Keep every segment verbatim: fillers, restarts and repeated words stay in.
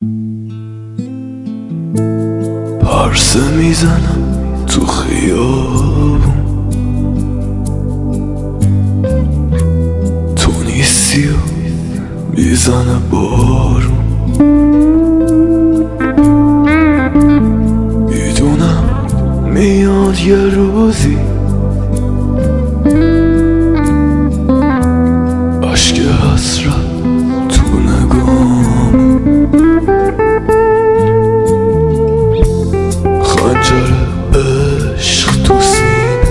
پرسه میزنم تو خیابون، تو نیستی و میزنه بارون. میدونم میاد یه روزی اشک حسرت تو نگام، خنجر عشق تو سینه،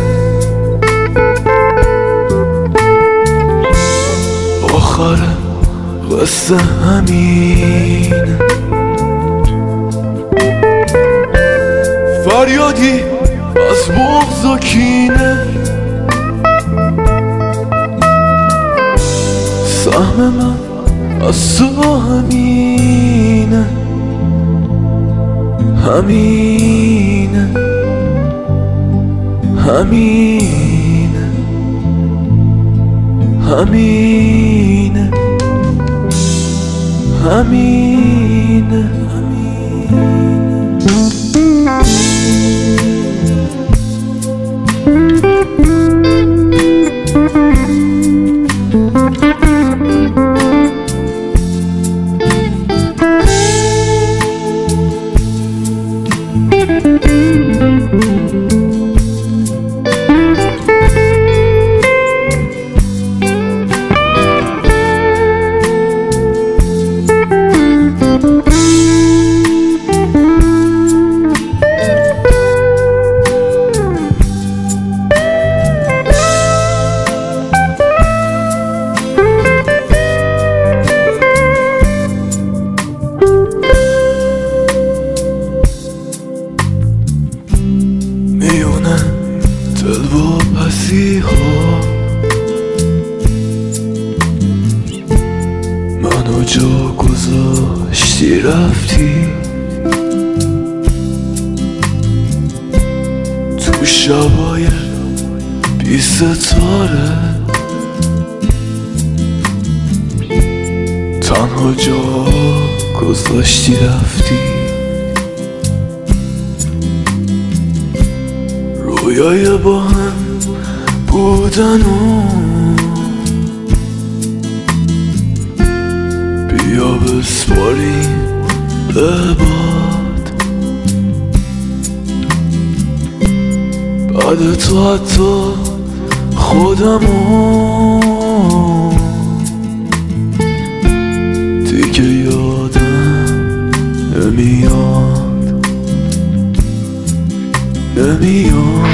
آخر قصه همینه. فریادی از بغض و کینه، سهم من از تو همینه، همینه همینه همینه همینه میونه دل و پسی ها، منو جا گذاشتی رفتی تو شبای بی ستاره، تنها جا گذاشتی رفتی. رویای با هم بودن و بیا بسپاریم به باد، بعد تو حتی خودمو دیگه یادم نمیاد نمیاد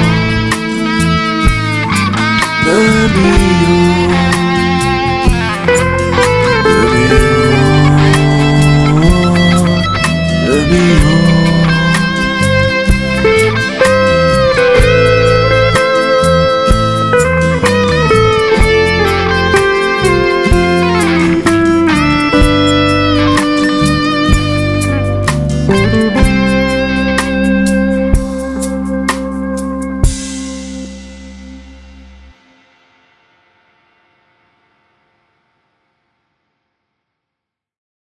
نمیاد نمیاد نمیاد